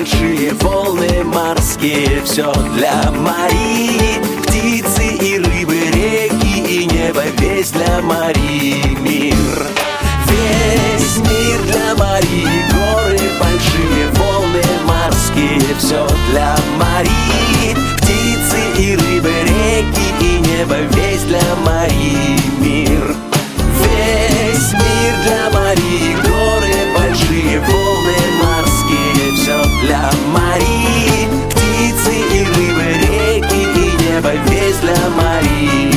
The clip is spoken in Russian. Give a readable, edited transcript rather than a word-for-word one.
большие волны морские, все для Марии. Птицы и рыбы, реки и небо, весь для Марии мир. Весь мир для Марии, горы большие, волны морские, все для Марии. Птицы и рыбы, реки и небо, весь для Марии мир. Весь мир для Марии, горы большие, волны морские, все для Марии. Птицы и рыбы, реки и небо, весь для Марии.